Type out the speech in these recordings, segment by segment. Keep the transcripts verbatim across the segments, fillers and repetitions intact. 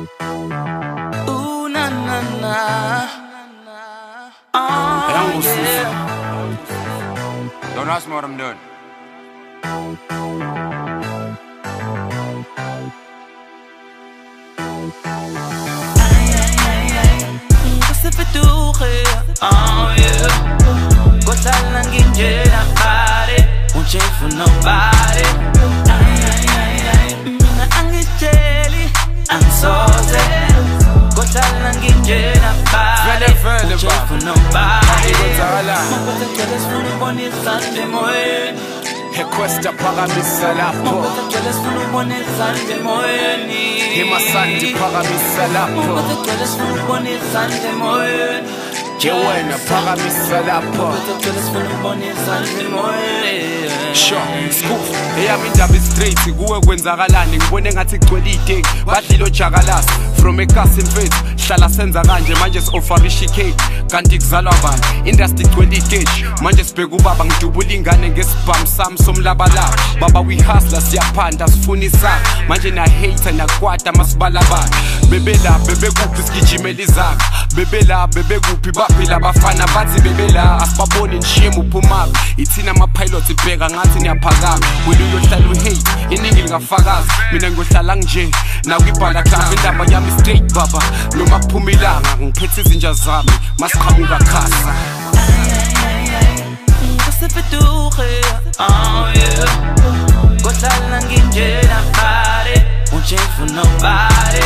Ooh, na na na. Oh, yeah. Don't ask me what I'm doing. Oh yeah, go tell and get jet and party. Won't change for nobody. Mina angi jelly and sauce. Go tell and get jet and party. Won't change for nobody. Mapata jealous for the money Sunday morning. He questa pagamisa lapo. Mapata jealous for the money Sunday morning. He masanti pagamisa lapo. Mapata jealous for the money Sunday morning. Jewena pagamisa lapo. Sure, skoof. Eyami indaba straight kuwe kwenzakalani ngibone ngathi igcwele ideki badlilo jakalasi from ekhasi mfethu hlala senza kanje manje si-offer ishikhe kanti kuzalwa bani industry igcwele iteji manje sibheka ubaba ngidubula ingane ngesibhamu sami somlabalaba baba we-hustler siyaphanda sifuna isakhe manje na-hater nakwata masibalabala bebela bebekuphi sigijimela izakhe bebela bebekuphi baphila abafana bathi bebela asibaboni nishiyemu uphumaphi ithina ama-pilot ibheka ngathi niyaphakama wena uyohlala uhate iningi lingafakazi mina ngiyohlala nje nakwibhala club indaba yami straight baba noma kuphuma ilanga ngiphethe izinja zami masiqhamuka khasa oh yeah, gohlala nginje napare won't change for nobody.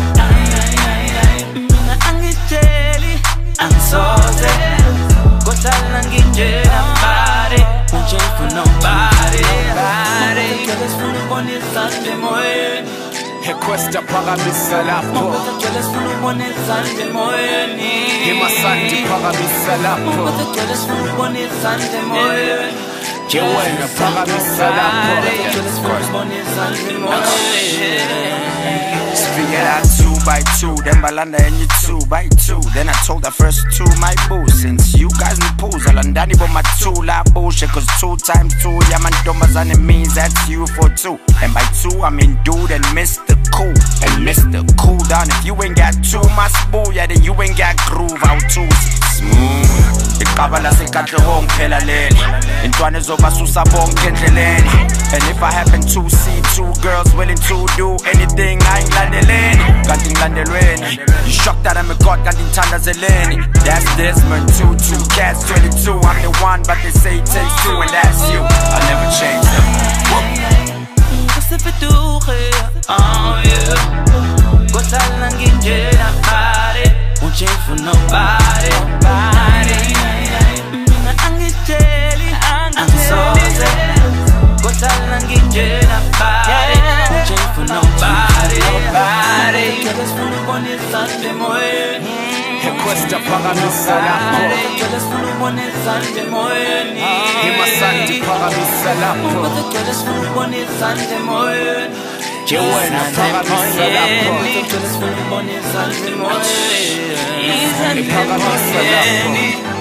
Mina angitsheli angisoze gohlala nginje napare won't change for nobody. Jealous for the money Sunday morning. He questa pagamisa lapo. Mapata jealous for the money Sunday morning. He masanti pagamisa lapo. Mapata jealous for the money Sunday morning. Jewena pagamisa lapo. Jealous for the money Sunday morning. Figured out two by two, then balanda and you two by two. Then I told the first two my boo. Since you guys in pools, I'll undani but my two la bullshit. Cause two times two, yeah man dumbers and it means that's you for two. And by two I mean dude and Mister Cool. And Mister Cool down. If you ain't got two my spool, yeah then you ain't got groove out too smooth. Ikabala sekatle hong phela leli intwana ezobasusa bonke endleleni. And if I happen to see two girls willing to do anything I ain't landeleni kanti ngilandelweni. You shocked that I'm a god kanti ngithandazeleni. That's Desmond two two cats twenty-two. I'm the one but they say it takes two and that's you. I'll never change them. Oh yeah, gohlala nginje napare won't change for nobody. Mina angitsheli angisoze gohlala nginje napare won't change for nobody. Jealous for the money Sunday morning. He questa pagamisa lapo. Jealous for the money Sunday morning. He masanti pagamisa lapo. Jealous for the money Sunday morning. Jewena pagamisa lapo. Jealous for the money Sunday morning. He pagamisa lapo.